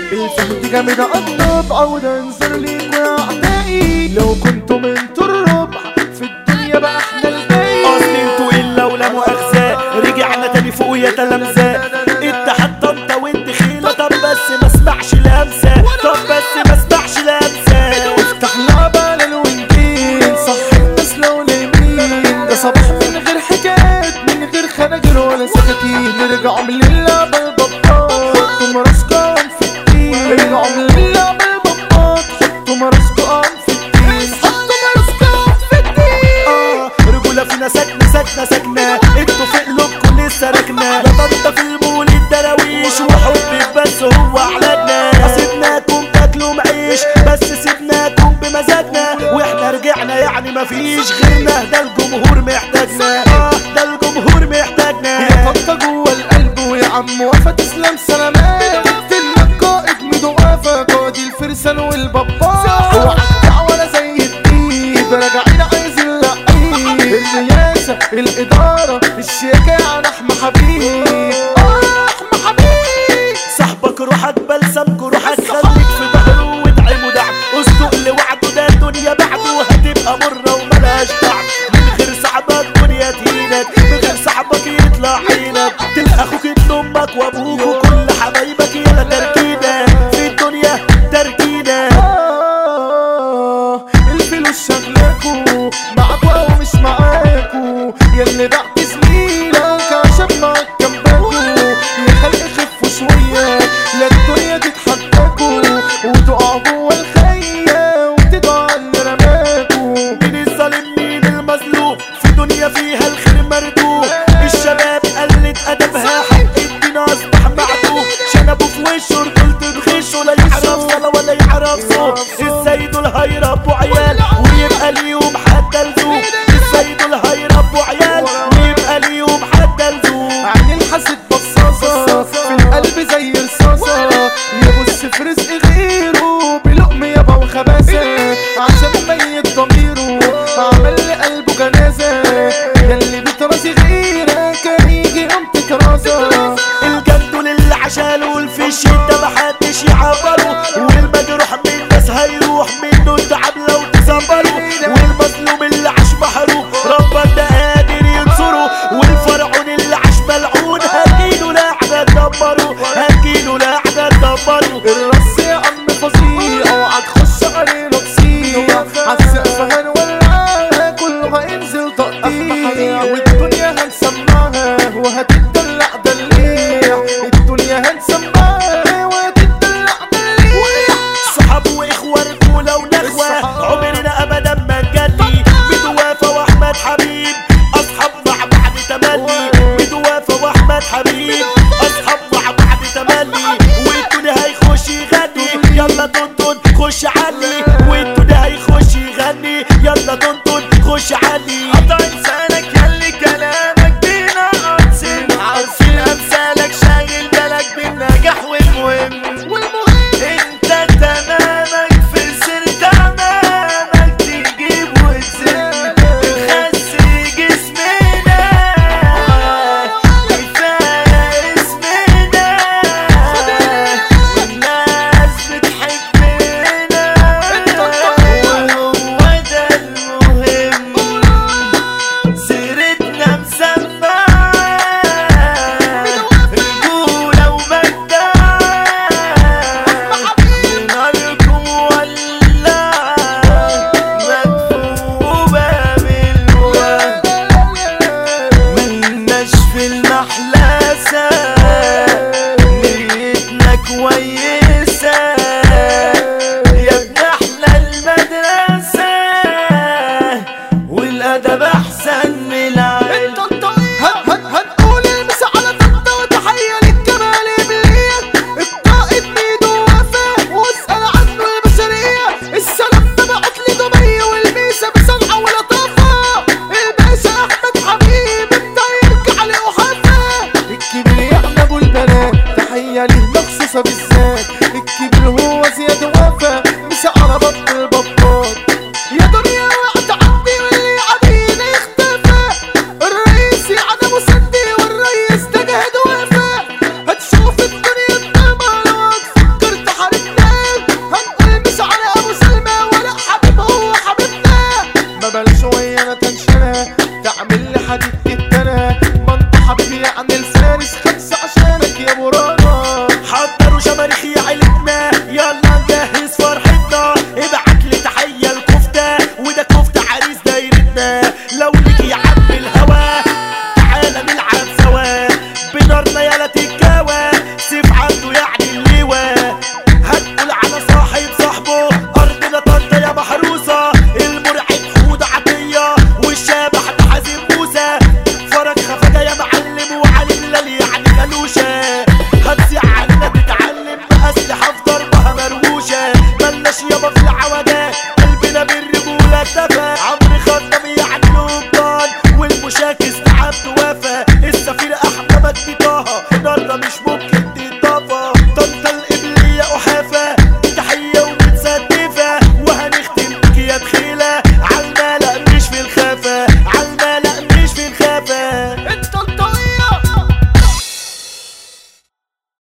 الفهد جامد قطب عود انظر ليك يا اعدائي، لو كنتوا منتوا الربع في الدنيا بقى احنا الباقي. اصل انتوا الا ولا مؤاخذة رجعنا تاني فوق يا تلامذة، انت حتى انت وانت خيلة. طب بس ما اسمعش لمسة، طب بس ما اسمعش لمسة. افتح لعبة للوينجين صح الناس لو نايمين، ده صباح من غير حكايات من غير خناجر ولا سكاكين. نرجع من اللعبة البطاط حطوا مراسكم في الدين، ارجعوا من اللعبة البطاط حطوا مراسكم في الدين، حطوا مراسكم في الدين. رجولة فينا ساكنة انتوا في قلوبكم لسه راكنة. يا طنطا في المولد دراويش وحبك بس هو علاجنا. سيبناكم تاكلوا معيش بس سيبناكم بمزاجنا، واحنا رجعنا يعني مفيش غيرنا. ده الجمهور محتاجنا، ده الجمهور محتاجنا. يا طنطا جوه القلب ويا عم وفا تسلم سلامات. قلتلنا القائد ميدو وفا قاضي الفرسان والبابا، وعالدع ولا زي الديب راجعين عايزين لعيب. الرياسة الإدارة الشياكة يعني أحمى حبيب، أحمى حبيب. صاحبك روحك بلسمك روحك خليك في ظهره وادعمه دعم. اصدق لوعده ده الدنيا بعده هتبقى مرة وملهاش طعم. من غير صاحبك دنيا تهينك، من غير صاحبك يطلع عينك. تلقى اخوك ابن امك وابوك وكل حبايبك يلا تركينة في الدنيا تركينة. الفلوس شغلاكوا معاكوا او مش معاكوا، ياللي بعت زميلك عشان معاك جنبكوا. يا خلق خفوا شوية لا الدنيا تتحداكوا، وتقعوا جوا الخية وتدعوا على اللي رماكوا. مين الظالم مين المظلوم في دنيا فيها الخير مردود. الشباب قلت ادبها حق الدين اصبح معدوم. شنبوا في وشه رجولته بخشه لا يعرف صلاة ولا يعرف صوم. ازاي دول هيربوا عيال ويبقى ليهم حد لزوم. ازاي دول هيربوا عيال ويبقى ليهم حد لزوم. عين الحسد بصاصة في القلب زي رصاصة، يبص في رزق غيره بلقم يابا وخباثة. عشان ميت ضميره عمل لقلبه جنازة، ياللي بتراسي غيرك هيجي قمت كرازة. الجندول اللي عشاله في الشدة محدش يعبره، والمجروح من الناس هيروح منه التعب لو تصبره. والمظلوم اللي عاش محروق ربك ده قادر ينصره، والفرعون اللي عاش ملعون هجيله لعنة تدمره، هجيله لعنة تدمره. الرص يا عم فظيع اوعى تخش علينا بصيع، عالسقف هنولعها كله هينزل تقطيع. والدنيا هنسمعها وهتتدلع دليع، الدنيا هنسمعها وهتتدلع دليع. صحاب واخوة رجولة ونخوة عمرنا ابدا ما نجلي. ميدو وفا واحمد حبيب اصحاب مع بعض تملي. ميدو وفا واحمد حبيب اصحاب مع بعض تملي. والدنيا هيخش يغني يلا طنطن خش علي. والدنيا هيخش يغني يلا طنطن خش علي. قطع لسانك ياللي كلامك بينا عارفين، عارفين امثالك شاغل بالك بالنجاح والمهم. انت تمامك في سر تمامك تجيب وتزن. الخس جسمنا كفاية اسمنا، والناس بتحبنا وهو ده المهم. سيرتنا مسمعة رجولة ومجدة، ناركم ولعة مدفوبة بالوهم. ملناش في المحلاسة نيتنا كويسة، يا ابن احلى المدرسة والادب احسن من العلم. هنقول المسا على طنطا وتحية للجمال إبلية. القائد ميدو وفا واسأل عنه البشرية. السلام ده بعت لي دمية والميسا بصنعة ولطافة. الباشا أحمد حبيب بدا يرجع لأحافة. الكبير يا أبو البنات تحية ليه مخصوصة بالذات.